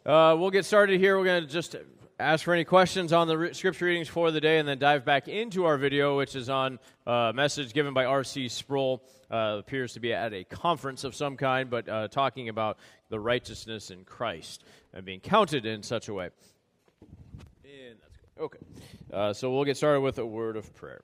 We'll get started here. We're going to just ask for any questions on the scripture readings for the day and then dive back into our video, which is on a message given by R.C. Sproul. Appears to be at a conference of some kind, but talking about the righteousness in Christ and being counted in such a way. And that's good. Okay. So we'll get started with a word of prayer.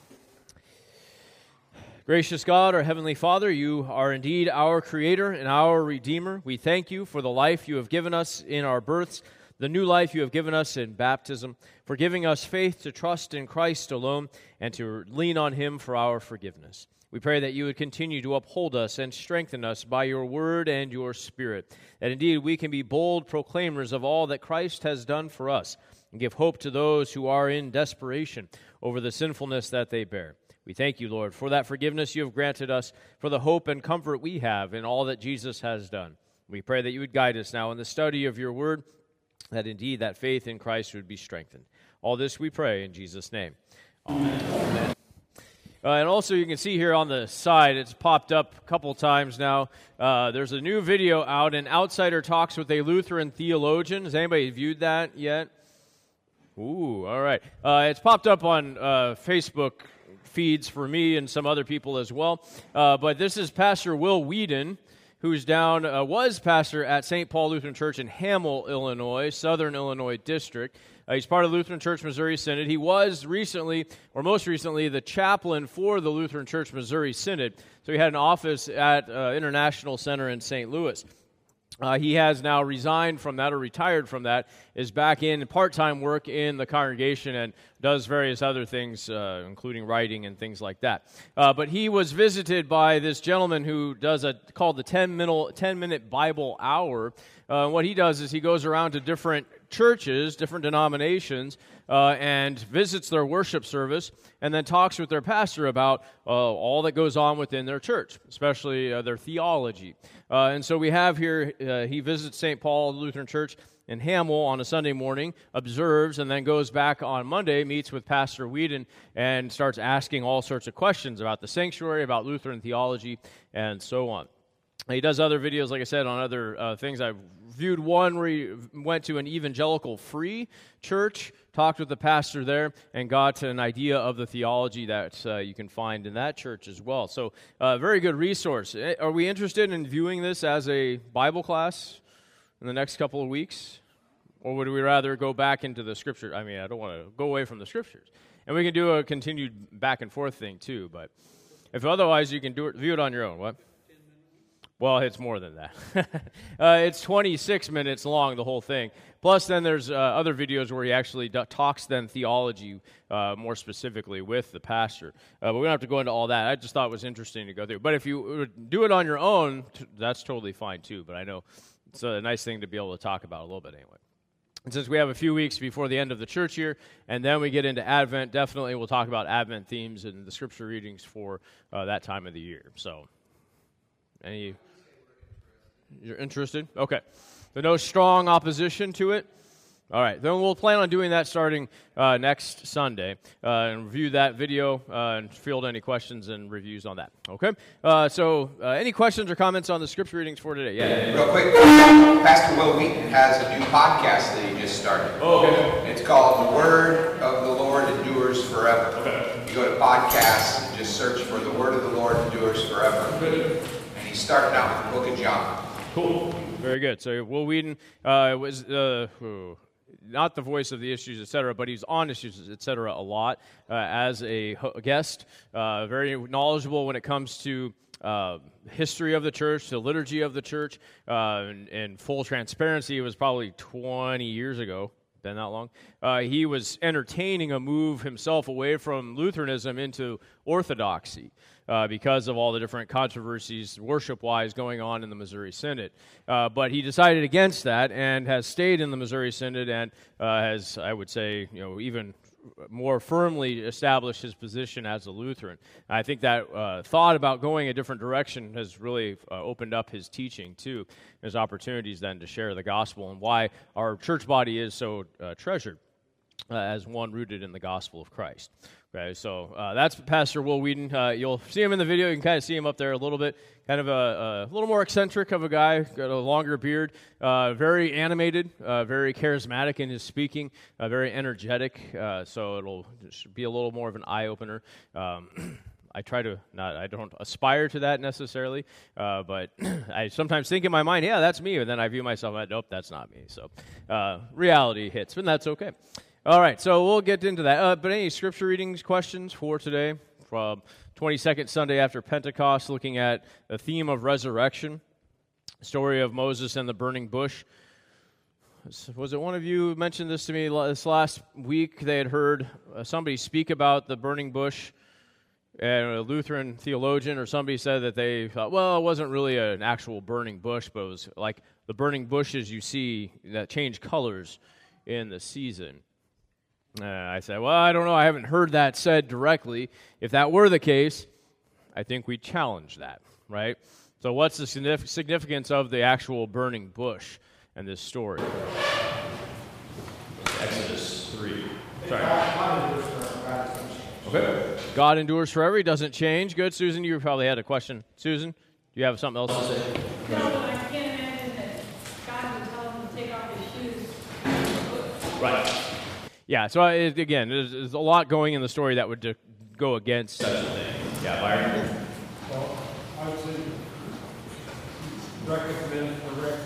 Gracious God, our Heavenly Father, you are indeed our Creator and our Redeemer. We thank you for the life you have given us in our births, the new life you have given us in baptism, for giving us faith to trust in Christ alone and to lean on Him for our forgiveness. We pray that you would continue to uphold us and strengthen us by your word and your Spirit, that indeed we can be bold proclaimers of all that Christ has done for us and give hope to those who are in desperation over the sinfulness that they bear. We thank you, Lord, for that forgiveness you have granted us, for the hope and comfort we have in all that Jesus has done. We pray that you would guide us now in the study of your word, that indeed that faith in Christ would be strengthened. All this we pray in Jesus' name. Amen. Amen. And also you can see here on the side, it's popped up a couple times now. There's a new video out, an outsider talks with a Lutheran theologian. Has anybody viewed that yet? Ooh, all right. It's popped up on Facebook feeds for me and some other people as well. But this is Pastor Will Whedon, who's was pastor at St. Paul Lutheran Church in Hamel, Illinois, Southern Illinois District. He's part of Lutheran Church Missouri Synod. He was most recently, the chaplain for the Lutheran Church Missouri Synod. So he had an office at International Center in St. Louis. He has now resigned from that or retired from that, is back in part-time work in the congregation and does various other things, including writing and things like that. But he was visited by this gentleman who does called the 10-minute Bible hour. What he does is he goes around to different churches, different denominations, and visits their worship service, and then talks with their pastor about all that goes on within their church, especially their theology. And so we have here, he visits St. Paul Lutheran Church in Hamel on a Sunday morning, observes, and then goes back on Monday, meets with Pastor Whedon, and starts asking all sorts of questions about the sanctuary, about Lutheran theology, and so on. He does other videos, like I said, on other things. I've viewed one where he went to an evangelical free church, talked with the pastor there, and got an idea of the theology that you can find in that church as well. So, very good resource. Are we interested in viewing this as a Bible class in the next couple of weeks? Or would we rather go back into the Scripture? I mean, I don't want to go away from the Scriptures. And we can do a continued back and forth thing, too. But if otherwise, you can view it on your own. What? Well, it's more than that. It's 26 minutes long, the whole thing. Plus, then there's other videos where he actually talks then theology more specifically with the pastor. But we don't have to go into all that. I just thought it was interesting to go through. But if you do it on your own, that's totally fine too. But I know it's a nice thing to be able to talk about a little bit anyway. And since we have a few weeks before the end of the church year, and then we get into Advent, definitely we'll talk about Advent themes and the scripture readings for that time of the year. So, you're interested? Okay. So no strong opposition to it? All right. Then we'll plan on doing that starting next Sunday and review that video and field any questions and reviews on that. Okay? So any questions or comments on the scripture readings for today? Yeah. Real quick, Pastor Will Wheaton has a new podcast that he just started. Oh, okay. It's called The Word of the Lord Endures Forever. Okay. You go to podcasts and just search for The Word of the Lord Endures Forever. Good. And he started out with the book of John. Cool. Very good. So Will Whedon was not the voice of the issues, etc., but he's on issues, etc., a lot as a guest. Very knowledgeable when it comes to history of the church, the liturgy of the church. In full transparency, it was probably 20 years ago. Been that long. He was entertaining a move himself away from Lutheranism into Orthodoxy because of all the different controversies worship-wise going on in the Missouri Synod. But he decided against that and has stayed in the Missouri Synod and has, I would say, even more firmly established his position as a Lutheran. I think that thought about going a different direction has really opened up his teaching, too. There's opportunities then to share the gospel and why our church body is so treasured. as one rooted in the gospel of Christ. Okay, so that's Pastor Will Whedon. You'll see him in the video. You can kind of see him up there a little bit. Kind of a little more eccentric of a guy, got a longer beard, very animated, very charismatic in his speaking, very energetic, so it'll be a little more of an eye-opener. I don't aspire to that necessarily, but I sometimes think in my mind, yeah, that's me, and then I view myself, nope, that's not me. So reality hits, and that's okay. All right, so we'll get into that. But any scripture readings, questions for today from 22nd Sunday after Pentecost, looking at the theme of resurrection, story of Moses and the burning bush. Was it one of you who mentioned this to me this last week? They had heard somebody speak about the burning bush, and a Lutheran theologian or somebody said that they thought, well, it wasn't really an actual burning bush, but it was like the burning bushes you see that change colors in the season. I said, well, I don't know. I haven't heard that said directly. If that were the case, I think we challenge that, right? So what's the significance of the actual burning bush and this story? Exodus 3. Sorry. Okay. God endures forever. He doesn't change. Good. Susan, you probably had a question. Susan, do you have something else to say? No, but I can't imagine that God would tell him to take off his shoes. Right. Yeah, so again, there's a lot going in the story that would go against such a thing. Yeah, Byron? Well, I would say recommend correct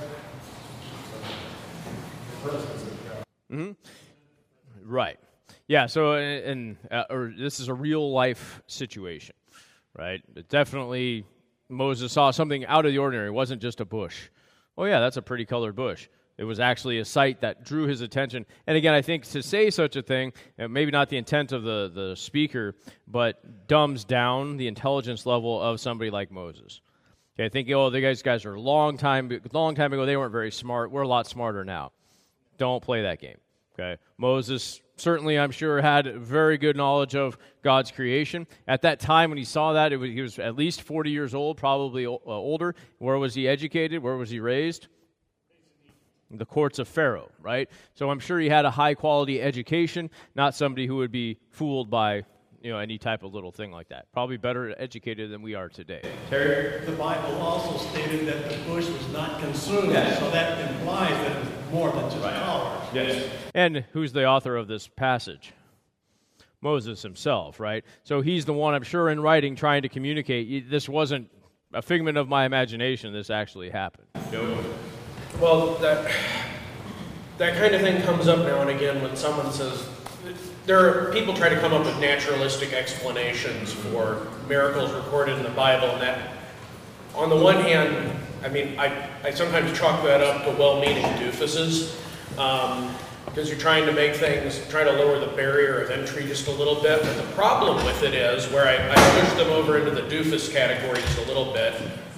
the presence of God. Mm-hmm. Right. Yeah, so this is a real-life situation, right? Definitely Moses saw something out of the ordinary. It wasn't just a bush. Oh, yeah, that's a pretty colored bush. It was actually a sight that drew his attention. And again, I think to say such a thing, maybe not the intent of the speaker, but dumbs down the intelligence level of somebody like Moses. Okay, thinking, oh, the guys are long time ago, they weren't very smart. We're a lot smarter now. Don't play that game. Okay, Moses certainly, I'm sure, had very good knowledge of God's creation. At that time when he saw that, he was at least 40 years old, probably older. Where was he educated? Where was he raised? The courts of Pharaoh, right? So I'm sure he had a high-quality education, not somebody who would be fooled by, any type of little thing like that. Probably better educated than we are today. Terry? The Bible also stated that the bush was not consumed, so that implies that it was more than just color. Yes. And who's the author of this passage? Moses himself, right? So he's the one, I'm sure, in writing, trying to communicate. This wasn't a figment of my imagination. This actually happened. Well, that kind of thing comes up now and again when someone says, people try to come up with naturalistic explanations for miracles recorded in the Bible, and that, on the one hand, I sometimes chalk that up to well-meaning doofuses, because you're trying to lower the barrier of entry just a little bit, but the problem with it is, where I push them over into the doofus category just a little bit,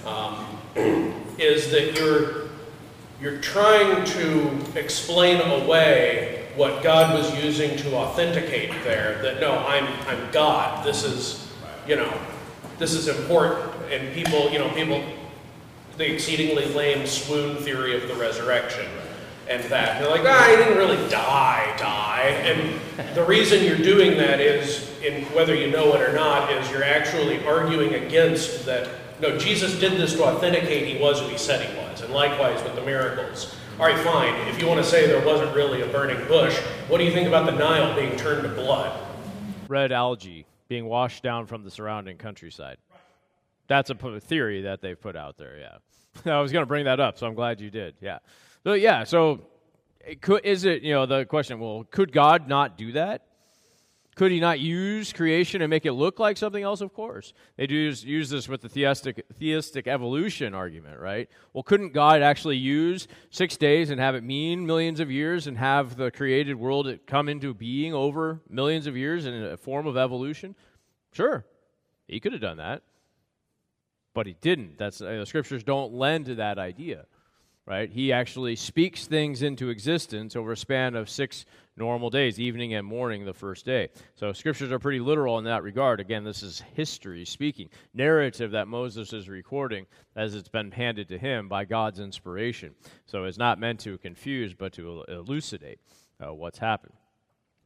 is that you're trying to explain away what God was using to authenticate there, that no, I'm God. This is important. And people, the exceedingly lame swoon theory of the resurrection and that. And they're like, he didn't really die. And the reason you're doing that is, whether you know it or not, is you're actually arguing against that. No, Jesus did this to authenticate he was who he said he was, and likewise with the miracles. All right, fine. If you want to say there wasn't really a burning bush, what do you think about the Nile being turned to blood? Red algae being washed down from the surrounding countryside. That's a theory that they've put out there, yeah. I was going to bring that up, so I'm glad you did, yeah. So the question, well, could God not do that? Could he not use creation and make it look like something else? Of course. They do use this with the theistic evolution argument, right? Well, couldn't God actually use 6 days and have it mean millions of years and have the created world come into being over millions of years in a form of evolution? Sure. He could have done that. But he didn't. The scriptures don't lend to that idea, right? He actually speaks things into existence over a span of 6 normal days, evening and morning the first day. So scriptures are pretty literal in that regard. Again, this is history speaking, narrative that Moses is recording as it's been handed to him by God's inspiration. So it's not meant to confuse, but to elucidate what's happened.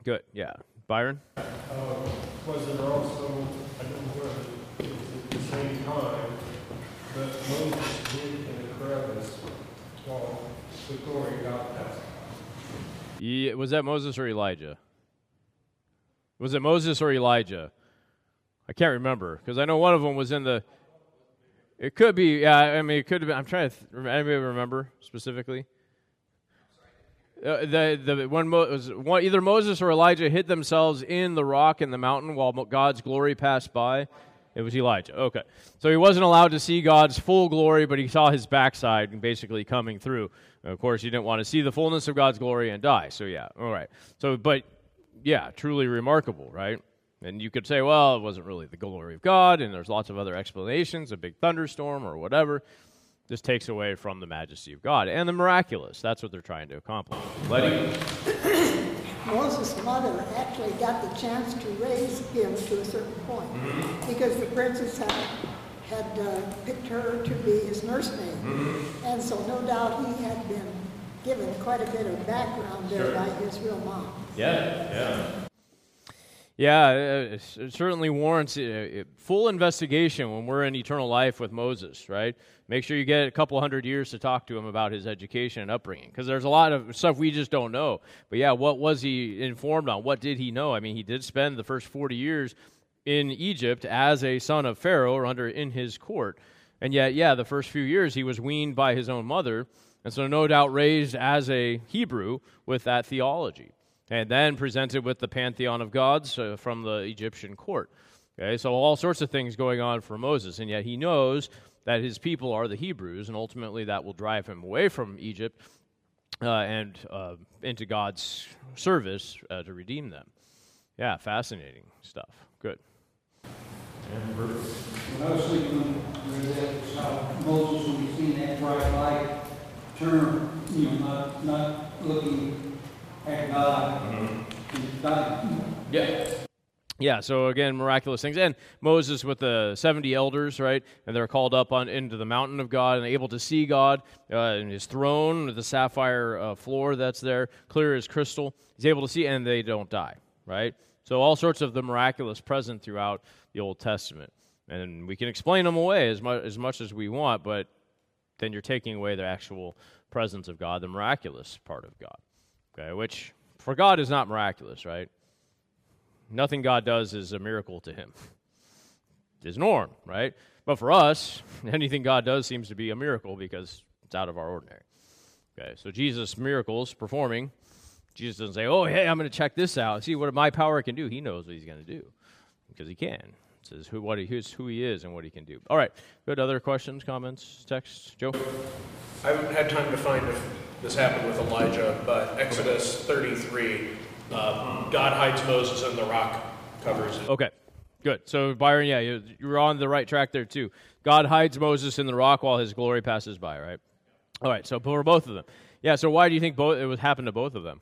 Good. Yeah. Byron? Was it also, I don't know whether it was at the same time, but Moses hid in a crevice while the glory of God passed by? Yeah, was that Moses or Elijah? Was it Moses or Elijah? I can't remember, because I know one of them was in the... It could be, yeah, I mean, it could have been... I'm trying to... Anybody remember specifically? Either Moses or Elijah hid themselves in the rock in the mountain while God's glory passed by. It was Elijah. Okay. So he wasn't allowed to see God's full glory, but he saw his backside basically coming through. And of course, he didn't want to see the fullness of God's glory and die. So yeah, all right. So, but yeah, truly remarkable, right? And you could say, well, it wasn't really the glory of God, and there's lots of other explanations, a big thunderstorm or whatever. This takes away from the majesty of God and the miraculous. That's what they're trying to accomplish. Letty? Moses' mother actually got the chance to raise him to a certain point because the princess had picked her to be his nursemaid. And so no doubt he had been given quite a bit of background there by his real mom. Yeah, it certainly warrants full investigation when we're in eternal life with Moses, right? Make sure you get a couple hundred years to talk to him about his education and upbringing, because there's a lot of stuff we just don't know. But yeah, what was he informed on? What did he know? I mean, he did spend the first 40 years in Egypt as a son of Pharaoh or in his court. And yet, yeah, the first few years he was weaned by his own mother, and so no doubt raised as a Hebrew with that theology. And then presented with the pantheon of gods from the Egyptian court. Okay, so all sorts of things going on for Moses, and yet he knows that his people are the Hebrews, and ultimately that will drive him away from Egypt and into God's service to redeem them. Yeah, fascinating stuff. Good. When I was thinking that how Moses, when he seen that bright light, turn, not looking at God. Yeah, so again, miraculous things. And Moses with the 70 elders, right? And they're called up into the mountain of God and able to see God in his throne, the sapphire floor that's there, clear as crystal. He's able to see, and they don't die, right? So all sorts of the miraculous present throughout the Old Testament. And we can explain them away as much as we want, but then you're taking away the actual presence of God, the miraculous part of God. Okay, which for God is not miraculous, right? Nothing God does is a miracle to him. It's his norm, right? But for us, anything God does seems to be a miracle because it's out of our ordinary. Okay, so Jesus' miracles performing, Jesus doesn't say, oh, hey, I'm going to check this out. See what my power can do. He knows what he's going to do because he can. It says who he is and what he can do. All right, good. Other questions, comments, texts? Joe? I haven't had time to find if this happened with Elijah, but Exodus 33, God hides Moses and the rock covers it. Okay, good. So, Byron, yeah, you're on the right track there, too. God hides Moses in the rock while his glory passes by, right? All right, so for both of them. Yeah, so why do you think it would happen to both of them?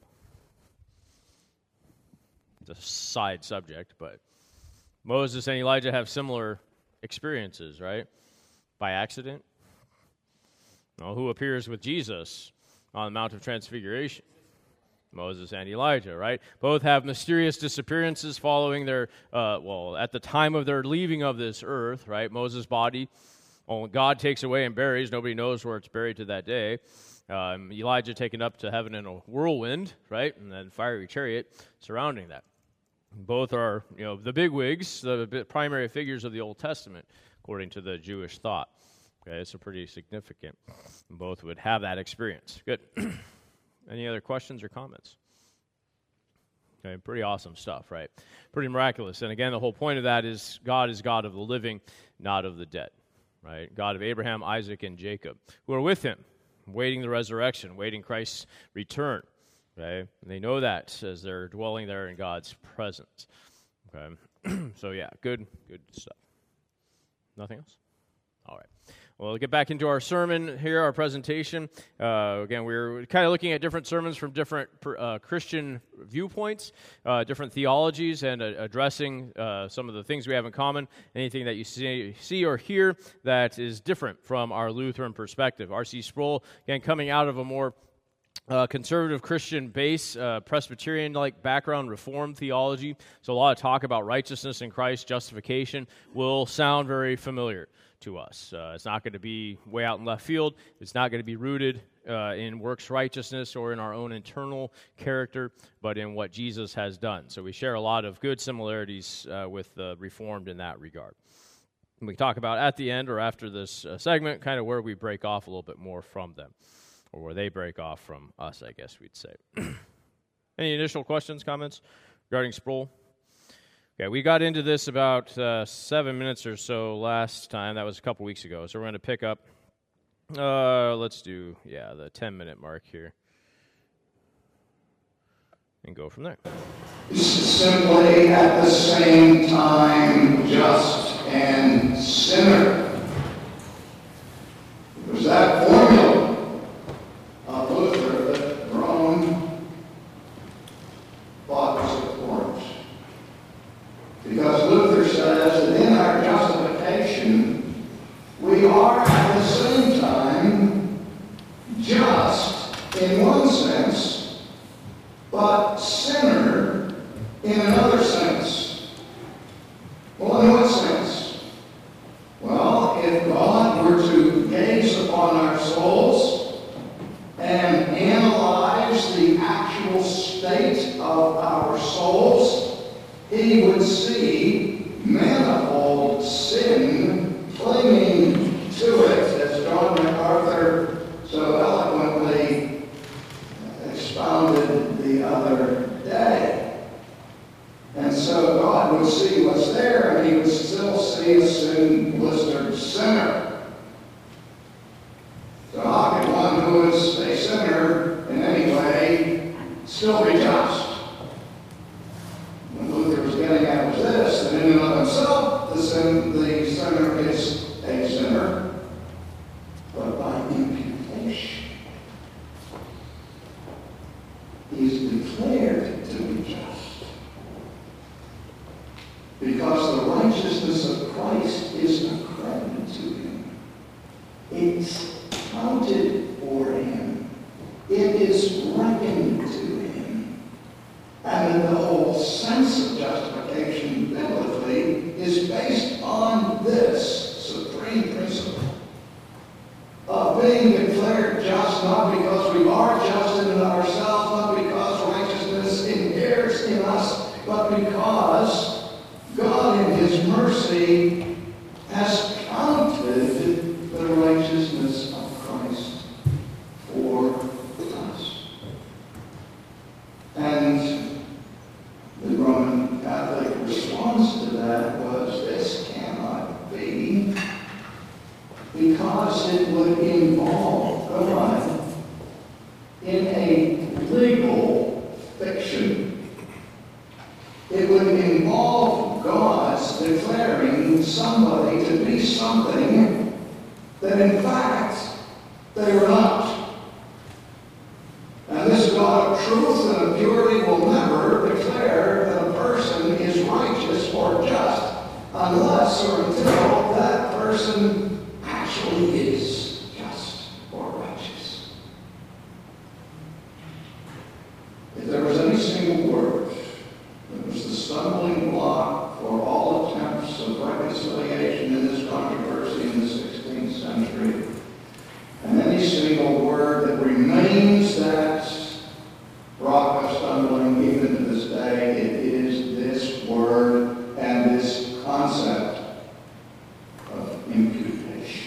It's a side subject, but Moses and Elijah have similar experiences, right? By accident? Well, who appears with Jesus on the Mount of Transfiguration? Moses and Elijah, right? Both have mysterious disappearances following their, at the time of their leaving of this earth, right? Moses' body, God takes away and buries. Nobody knows where it's buried to that day. Elijah taken up to heaven in a whirlwind, right? And then fiery chariot surrounding that. Both are, the bigwigs, the primary figures of the Old Testament, according to the Jewish thought. Okay, it's pretty significant. Both would have that experience. Good. Any other questions or comments? Okay, pretty awesome stuff, right? Pretty miraculous. And again, the whole point of that is God of the living, not of the dead, right? God of Abraham, Isaac, and Jacob, who are with him, waiting the resurrection, waiting Christ's return, okay? And they know that as they're dwelling there in God's presence, okay? So yeah, good stuff. Nothing else? All right. Well, we'll get back into our sermon here, our presentation. Again, we're kind of looking at different sermons from different Christian viewpoints, different theologies, and addressing some of the things we have in common, anything that you see or hear that is different from our Lutheran perspective. R.C. Sproul, again, coming out of a more conservative Christian base, Presbyterian-like background, Reformed theology. So a lot of talk about righteousness in Christ, justification, will sound very familiar to us. It's not going to be way out in left field. It's not going to be rooted in works righteousness or in our own internal character, but in what Jesus has done. So we share a lot of good similarities with the Reformed in that regard. And we talk about at the end or after this segment kind of where we break off a little bit more from them, or where they break off from us, I guess we'd say. Any initial questions, comments regarding Sproul? Okay, we got into this about 7 minutes or so last time. That was a couple weeks ago. So we're going to pick up, let's do, the 10-minute mark here. And go from there. Simply at the same time, just and sinner. There's that formula of Luther that Rome thought was important. Because Luther says that in our justification, we are at the same time just in one sense, but sinner in another sense. Well, in what sense? Well, if God were to gaze upon our souls and analyze the actual state of our souls, he would see manifold sin clinging to it, as John MacArthur so eloquently expounded the other day. And so God would see what's there, and he would still see a sin-blistered sinner. So how can one who is a sinner in any way still be just? What Luther was getting at was this, that in and of himself, the sinner is a sinner, but by imputation, he's declared to be just. Because the righteousness of Christ is accredited to him. It's counted for him. It is reckoned to him. And the whole sense of justification biblically is based on this supreme principle of being declared just, not because we are just in ourselves, not because righteousness inheres in us, but because God in his mercy has counted the righteousness of Christ for us. And the Roman Catholic response to that was, this cannot be, because it would involve God in a legal fiction. It would involve God's declaring somebody to be something that in fact they were not. And this God of truth and of purity will never declare that a person is righteous or just unless or until that person actually is just or righteous. If there was any single word that was the stumbling block for all attempts of reconciliation in this controversy in the 16th century, and any single word that remains that rock of stumbling even to this day, it is this word and this concept of imputation.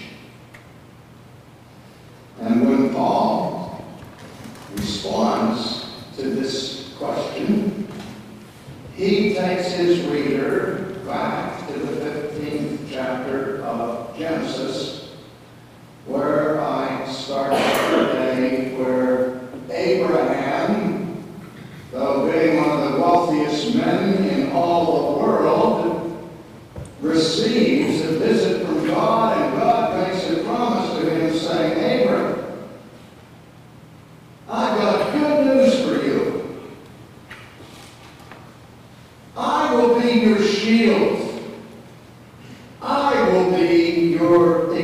And when Paul responds to this question, he takes his reader back to the 15th chapter of Genesis, where I started today, where Abraham, though being one of the wealthiest men in all the world, receives a visit from God, and God makes a promise to him saying, Abraham, I've got good news for you. I will be your shield. I will be your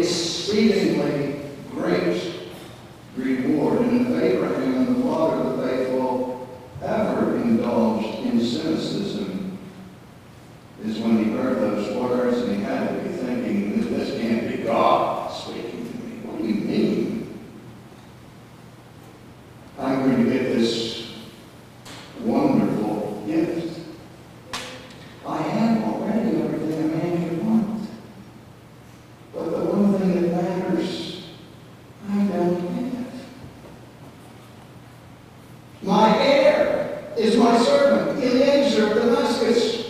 My heir is my servant, Eliezer of Damascus.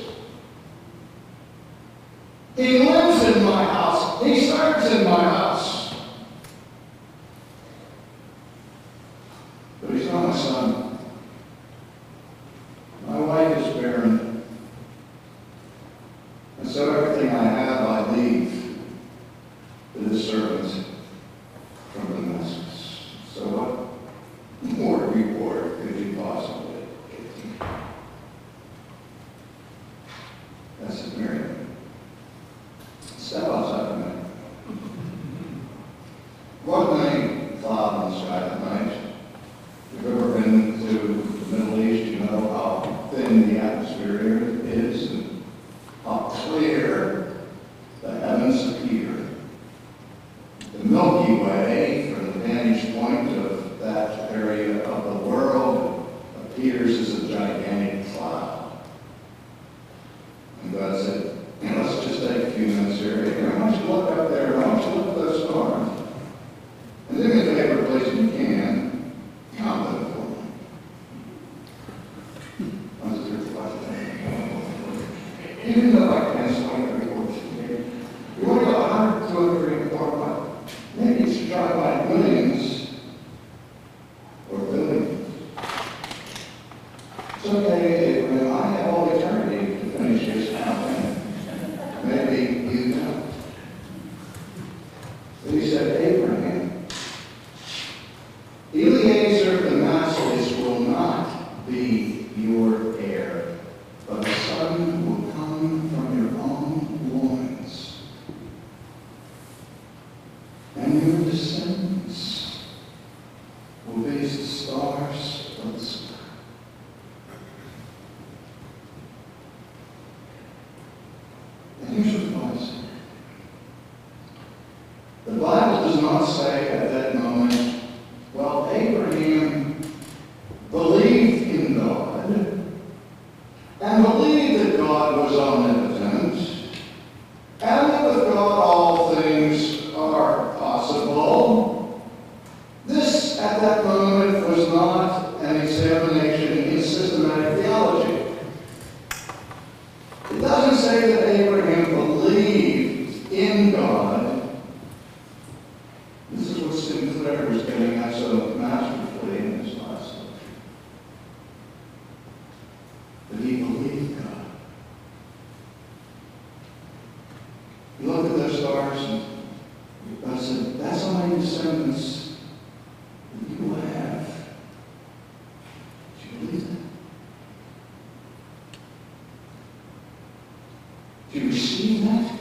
He lives in my house. He serves in my house. But he's not my son. My wife is barren. And so everything I have I leave to this servant from Damascus. So what more reward could you possibly give me? That's it, Miriam. Step outside the night. What many cloud in the sky at night? If you've ever been to the Middle East, you know how thin the atmosphere is and how clear the heavens appear. The Milky Way, from the vantage point of that area of the world, appears as a gigantic cloud. And God said, let's just take a few minutes here. Why don't you look up there? Why don't you look at those stars? And do me a favor, please, if you can, count them for me. 1, 2, 3, 4, 5, 6. Even though I can't swing every horse. You want to go 100, 200, 3, 4, 5. Maybe you should try by millions or billions. It's okay, Abraham. I have all eternity to finish this counting. Maybe you don't. But he said, Abraham, Eliezer of Damascus will not be your heir, but a son will come from your own loins. And your descendants will be as the stars of the sky. And here's what God said. The Bible does not say at that moment, well, Abraham believed in God and believed that God was omnipotent and that with God all things are possible. This, at that moment, was not an examination in systematic theology. It doesn't say that Abraham believed in God. This is what Sinclair was getting at so masterfully in his last lecture. That he believed God. You look at those stars and God said, that's how many descendants you will have. Do you believe that? Do you receive that?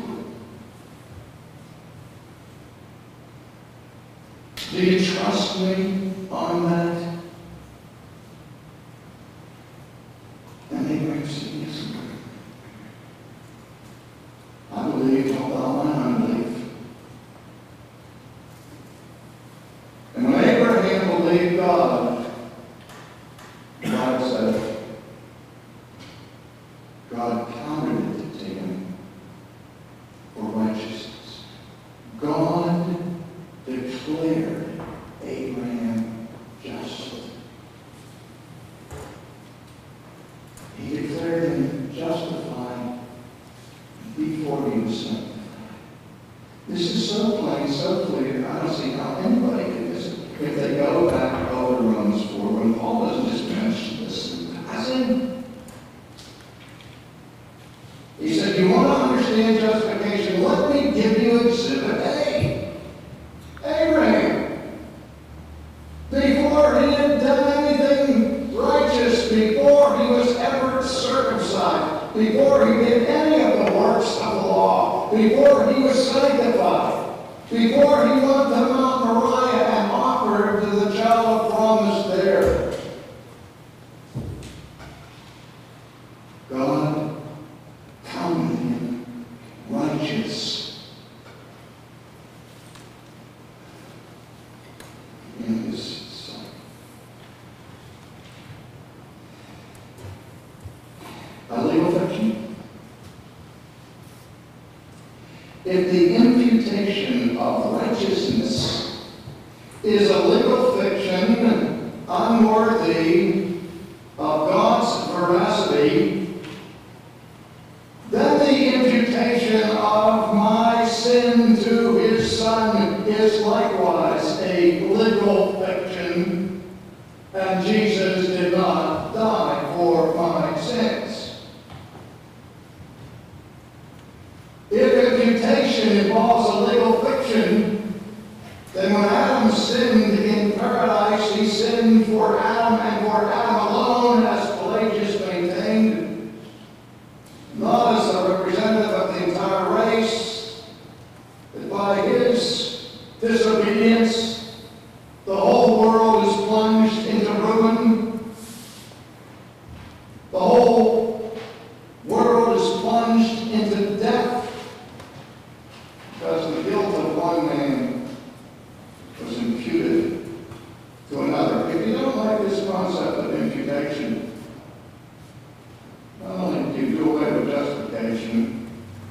Do you trust me on that? And Abraham said, yes, Lord. I believe all my unbelief. And when Abraham believed God, the Bible said, God counted it to him for righteousness. God declared Abraham just. He declared him justified before he was sanctified. This is so plain, so clear, I don't see how anybody can miss it. If they go back over to Romans 4, when Paul doesn't just mention this in passing, he said, you want to understand justification? Let me give you Exhibit A. Abraham, before he had done anything righteous, before he was ever circumcised, before he did any of the works of the law, before he was sanctified, before he went to Mount Moriah and offered to the child of promise there, God counted him righteous in his sight. A legal fiction. If the imputation of righteousness is a legal fiction, I'm unworthy of God's veracity, then the imputation of my sin to his Son is likewise a legal fiction, and Jesus did not die for my sins. If imputation involves a legal fiction, then when Adam sinned in paradise, he sinned for Adam and for Adam alone, as Pelagius maintained, not as a representative of the entire race, but by his disobedience, the whole world is plunged into ruin. The whole world is plunged into death because the guilt of one man was imputed to another. If you don't like this concept of imputation, not only do you do away with justification,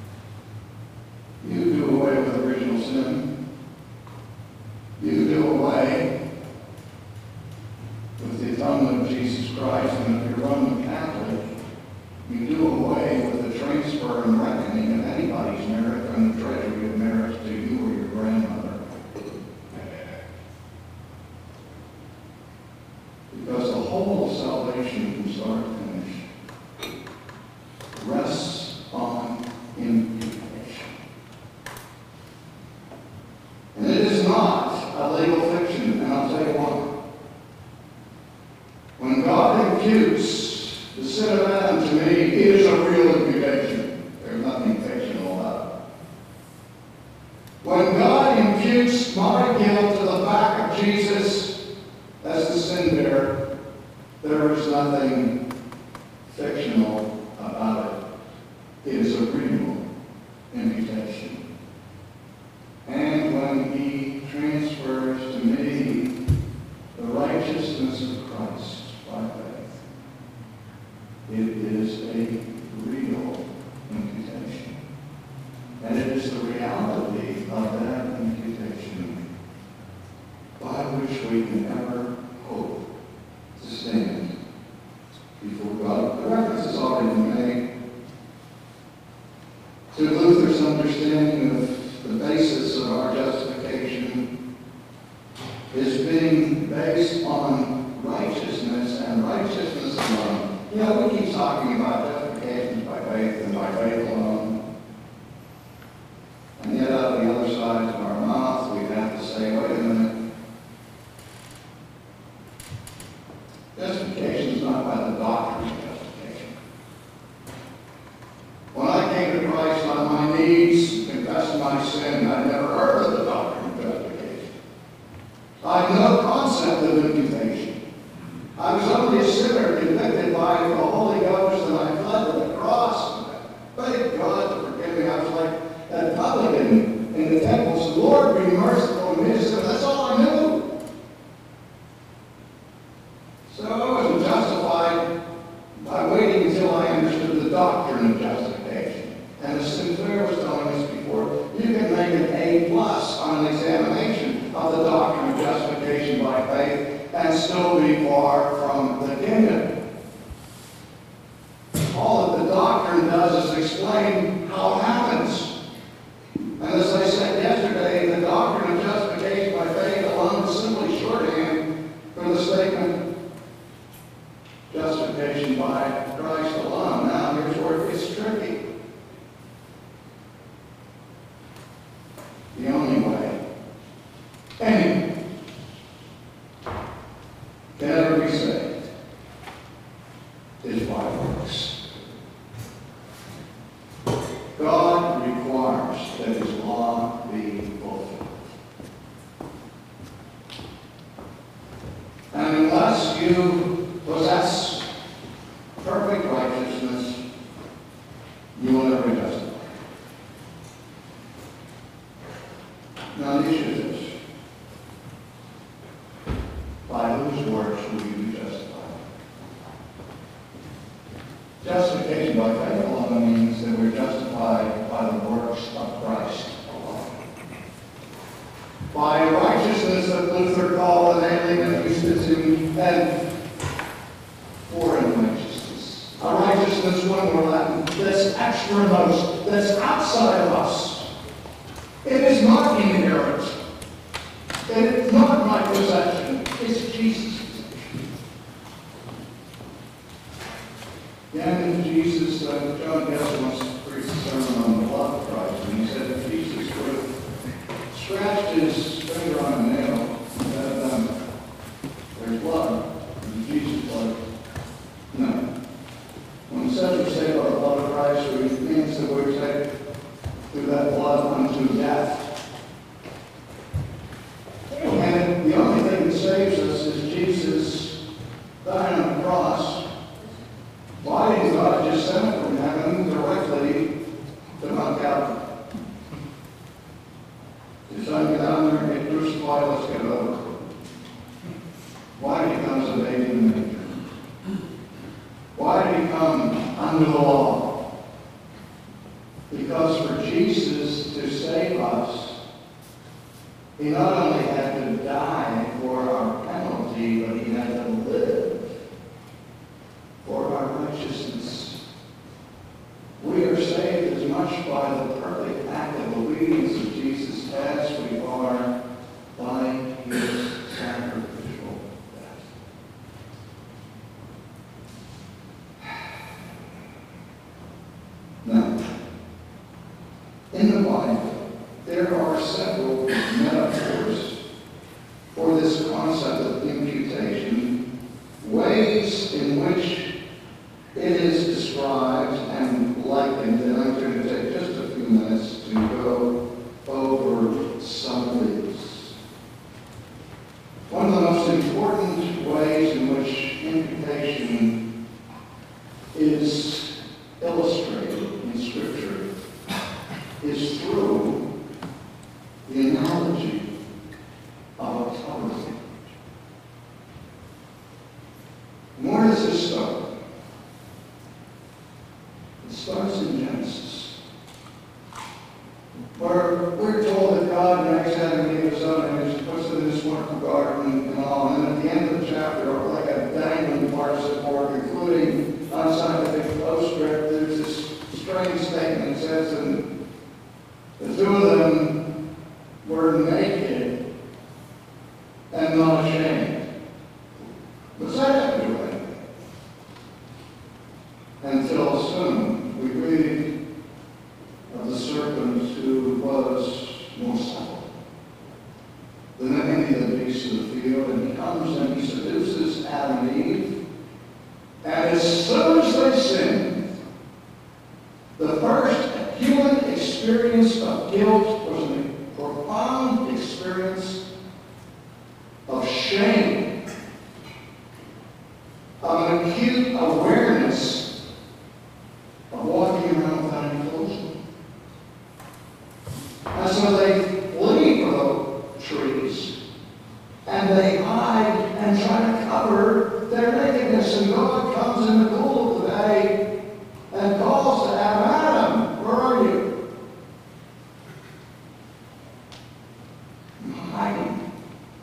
you do away with original sin. You do away with the atonement of Jesus Christ, and if you're Roman Catholic, you do away with the transfer and reckoning of anybody's merit from the treasury of merits to you or your grandmother. Because the whole of salvation from start to finish rests on imputation. And it is not a legal fiction, and I'll tell you why. When God imputes the sin of Adam to me, it is a real imputation. There's nothing fictional about it. When God imputes my guilt to the back of Jesus as the sin bearer, there is nothing fictional about it. It is a real imputation. And when he transfers to me the righteousness of Christ by faith, it is a real imputation. And it is the reality of that imputation by which we can ever hope to stand before God. The reference has already been made to Luther's understanding of the basis of our justification is being based on righteousness and righteousness alone. You know, we keep talking about justification by faith and by faith alone. And yet out of the other side of our mouth, we have to say, wait a minute. Justification is not by the doctrine of justification. When I came to Christ on my knees, confessing my sin, I never heard of the doctrine of justification. I had no concept of imputation. I was only a sinner convicted by the Holy Ghost, and I fled to the cross. Thank God to forgive me. I was like that publican in the temple. So, Lord, be merciful to me. So that's all I knew. So I wasn't justified by waiting until I understood the doctrine of justification. And as Sinclair was telling us before, you can make an A+ on an examination of the doctrine of justification by faith and still be far from the kingdom. All that the doctrine does is explain how it happens. And as I said yesterday, the doctrine of justification by faith alone is simply shorthand for the statement justification by Christ alone. Now, here's where it gets tricky. The only way anyone can ever be saved is by works. God requires that his law be fulfilled. And unless you possess perfect righteousness, you will never be justified. Now the issue is this: by whose works will you be justified? Justification by faith alone means that we're justified by the works of Christ alone. by righteousness that Luther called an alien institute, and foreign righteousness. A righteousness, one more Latin, that's extraneous, that's outside of us. It is not inherent. It is not my possession. It's Jesus' possession. Again, Jesus, John Gelson once preached a sermon on the love of Christ, and he said if Jesus would have scratched his finger on a nail, and there's blood, and Jesus' blood. No. When it says we say about the love of Christ, it means that we're saved through that blood unto death. And the only thing that saves us is Jesus dying on the cross. Why did God just send him from heaven directly to Mount Calvary? He said, get down there and get crucified, let's get it over. Why did he come as a baby in the manger? Why did he come under the law? Because for Jesus to save us, he not only had to die for our penalty, but he had to live for our righteousness. We are saved as much by the perfect act of obedience of Jesus as we are by his sacrificial death. Now, in the Bible, there are several metaphors for this concept of imputation, ways in which it is described and likened, and I'm going to take just a few minutes to go over some of these. One of the most important ways in which imputation is illustrated in Scripture is through the analogy of a covenant. Where does this start? It starts in Genesis, where we're told that God makes Adam and Eve his own image, puts them in this wonderful garden and all, and then at the end of the chapter, like a dangling participle, including unscientific postscript, there's this strange statement that says, and the two of them were naked and not ashamed. What's that have to do with anything? Until soon we read of the serpent who was more subtle than any of the beasts of the field, and he comes and he seduces Adam and Eve, and as soon as they sin, the first human experience of guilt was a profound experience of shame, of an acute awareness of walking around without any clothes on. And so they flee for the trees, and they hide and try to cover their nakedness. And God comes in the cool of the day and calls to Adam, Adam, where are you? I'm hiding.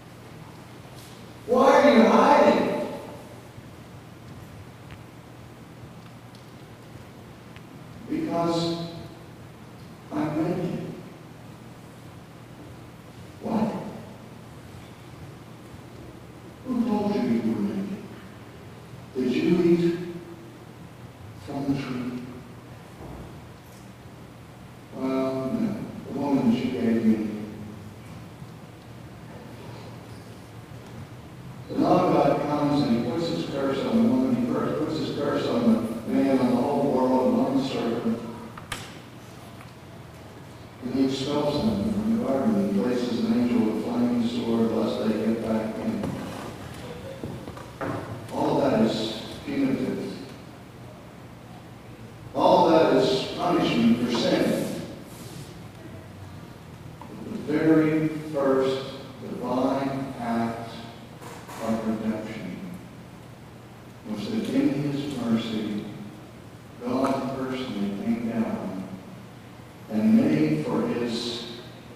Why are you hiding? Because I'm naked. What? Who told you you were naked? Did you eat from the tree? Well, no. The woman she gave me. The Lord God comes and he puts his curse on the woman. He first puts his curse on the man, on the whole world, and on the serpent. And he expels them from the garden and places an angel with a flaming sword lest they get back in. All of that is punitive. All that is punishment for sin. The very first divine act of redemption was that in his mercy, God personally came down and made for his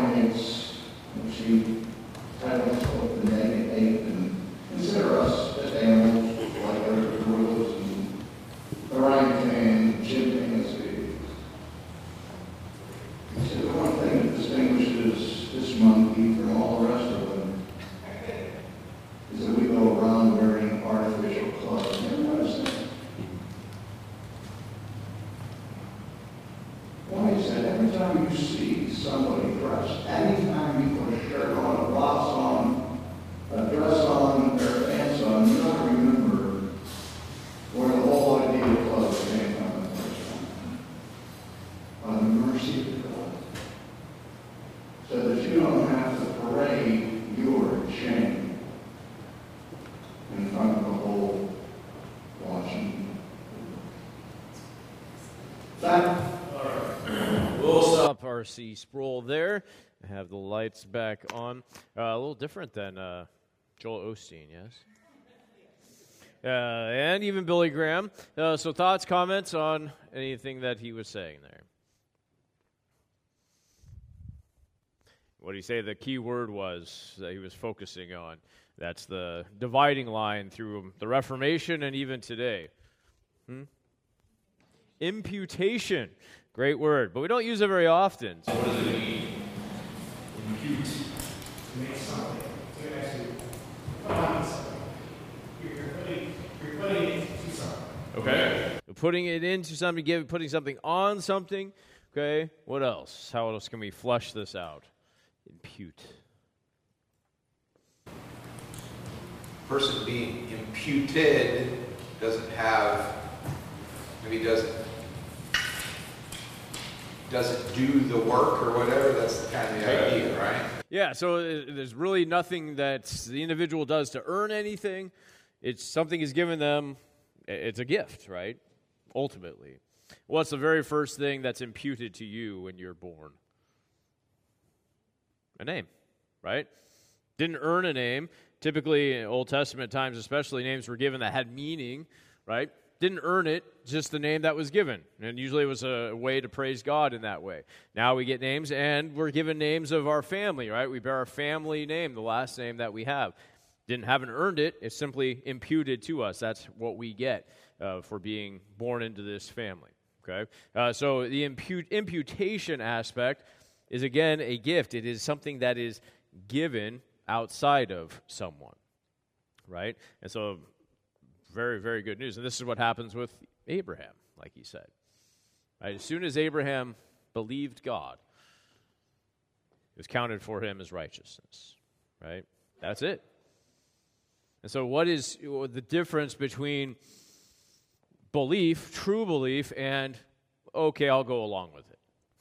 primates, and she had us both the naked ape and consider us as animals like other gorillas and orangutan, chimpanzees. He said the one thing that distinguishes this monkey from all the rest of them is that we go around wearing artificial clothes. You ever notice that? Why is that? Every time you see somebody dressed, anytime you put a shirt on, a blouse on, a dress on, or pants on, you don't remember where the whole idea of clothes came from in the first time. By the mercy of God. So that you don't have to parade your shame in front of the whole watching. That We'll stop R.C. Sproul there. Have the lights back on. A little different than Joel Osteen, yes? And even Billy Graham. So thoughts, comments on anything that he was saying there? What did he say the key word was that he was focusing on? That's the dividing line through the Reformation and even today. Imputation. Great word, but we don't use it very often. So what does it mean? Impute. To make something. To actually put on something. You're putting it into something. Okay. Putting it into something, putting something on something. Okay. What else? How else can we flush this out? Impute. Person being imputed doesn't have, maybe doesn't do the work or whatever. That's kind of the idea, right? Yeah, so there's really nothing that the individual does to earn anything. It's something is given them. It's a gift, right? Ultimately. What's the very first thing that's imputed to you when you're born? A name, right? Didn't earn a name. Typically, in Old Testament times especially, names were given that had meaning, right? Didn't earn it, just the name that was given. And usually it was a way to praise God in that way. Now we get names, and we're given names of our family, right? We bear our family name, the last name that we have. Haven't earned it, it's simply imputed to us. That's what we get for being born into this family, okay? So the imputation aspect is, again, a gift. It is something that is given outside of someone, right? And so very, very good news. And this is what happens with Abraham, like he said. Right? As soon as Abraham believed God, it was counted for him as righteousness, right? That's it. And so what is the difference between belief, true belief, and, okay, I'll go along with it?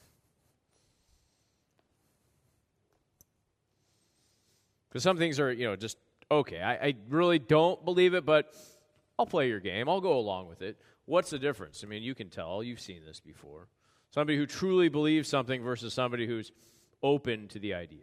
Because some things are, just, okay, I really don't believe it, but I'll play your game. I'll go along with it. What's the difference? I mean, you can tell. You've seen this before. Somebody who truly believes something versus somebody who's open to the idea.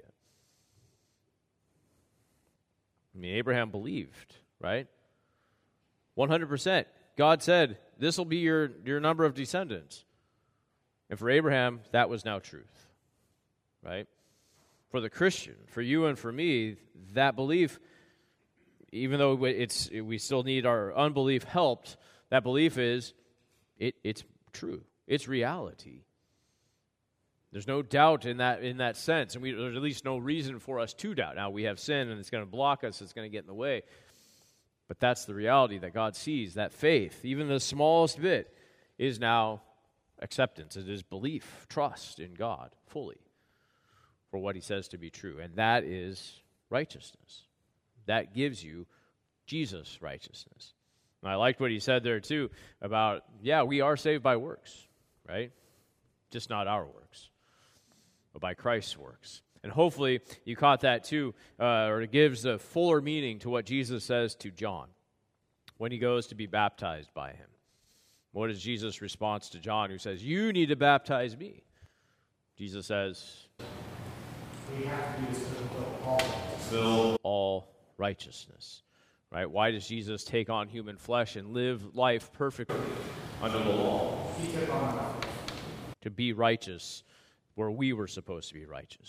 I mean, Abraham believed, right? 100%. God said, this will be your number of descendants. And for Abraham, that was now truth, right? For the Christian, for you and for me, that belief, even though we still need our unbelief helped, that belief is, it's true. It's reality. There's no doubt in that sense, and there's at least no reason for us to doubt. Now, we have sin, and it's going to block us, it's going to get in the way. But that's the reality that God sees, that faith, even the smallest bit, is now acceptance. It is belief, trust in God fully for what he says to be true. And that is righteousness. That gives you Jesus' righteousness. And I liked what he said there, too, about, we are saved by works, right? Just not our works, but by Christ's works. And hopefully you caught that, too, or it gives a fuller meaning to what Jesus says to John when he goes to be baptized by him. What is Jesus' response to John, who says, you need to baptize me? Jesus says, We have to do this to fulfill all righteousness. Right? Why does Jesus take on human flesh and live life perfectly under the law? He took on To be righteous where we were supposed to be righteous.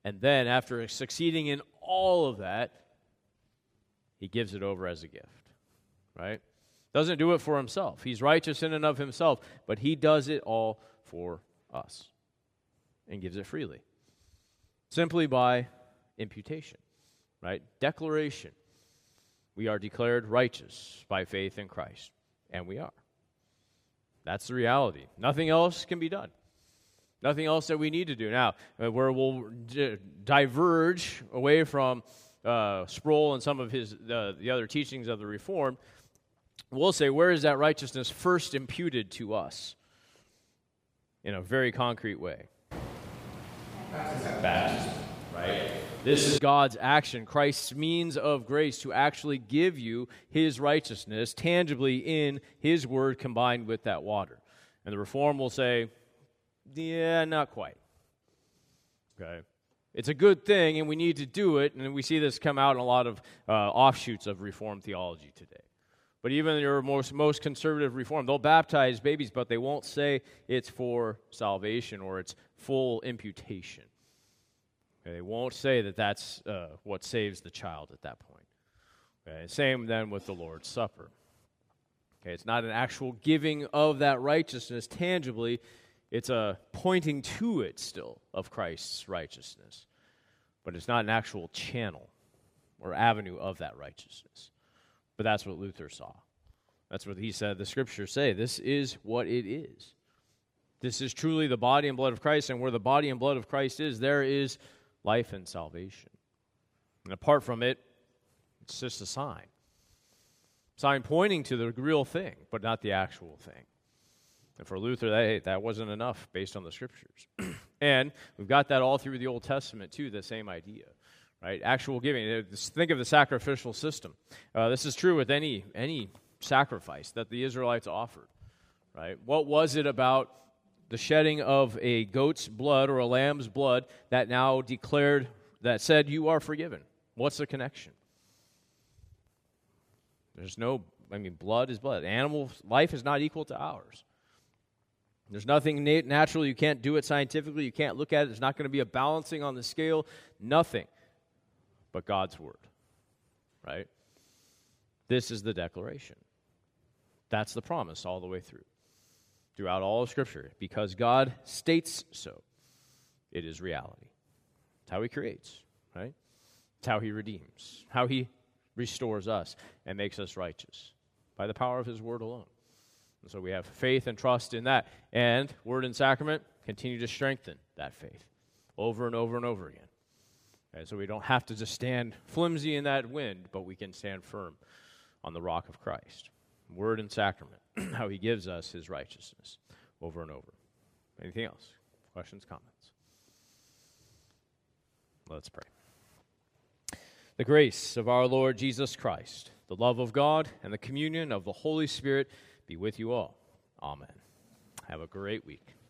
And then, after succeeding in all of that, he gives it over as a gift, right? Doesn't do it for himself. He's righteous in and of himself, but he does it all for us and gives it freely. Simply by imputation, right? Declaration. We are declared righteous by faith in Christ, and we are. That's the reality. Nothing else can be done. Nothing else that we need to do. Now, where we'll diverge away from Sproul and some of the other teachings of the Reformed, we'll say, where is that righteousness first imputed to us? In a very concrete way. Baptism, right? This is God's action, Christ's means of grace to actually give you his righteousness tangibly in his word combined with that water. And the Reformed will say, yeah, not quite. Okay? It's a good thing, and we need to do it, and we see this come out in a lot of offshoots of Reformed theology today. But even your most conservative Reformed, they'll baptize babies, but they won't say it's for salvation or it's full imputation. Okay, they won't say that that's what saves the child at that point. Okay, same then with the Lord's Supper. Okay, it's not an actual giving of that righteousness tangibly. It's a pointing to it still of Christ's righteousness. But it's not an actual channel or avenue of that righteousness. But that's what Luther saw. That's what he said the Scriptures say. This is what it is. This is truly the body and blood of Christ, and where the body and blood of Christ is, there is life and salvation. And apart from it, it's just a sign. Sign pointing to the real thing, but not the actual thing. And for Luther, that wasn't enough based on the Scriptures. And we've got that all through the Old Testament, too, the same idea. Right? Actual giving. Think of the sacrificial system. This is true with any sacrifice that the Israelites offered. Right? What was it about the shedding of a goat's blood or a lamb's blood that now declared, that said you are forgiven? What's the connection? Blood is blood. Animal life is not equal to ours. There's nothing natural. You can't do it scientifically. You can't look at it. There's not going to be a balancing on the scale. Nothing but God's word, right? This is the declaration. That's the promise all the way through, throughout all of Scripture. Because God states so, it is reality. It's how he creates, right? It's how he redeems, how he restores us and makes us righteous by the power of his word alone. And so we have faith and trust in that. And word and sacrament continue to strengthen that faith over and over and over again. Okay, so we don't have to just stand flimsy in that wind, but we can stand firm on the rock of Christ. Word and sacrament, how he gives us his righteousness over and over. Anything else? Questions, comments? Let's pray. The grace of our Lord Jesus Christ, the love of God, and the communion of the Holy Spirit be with you all. Amen. Have a great week.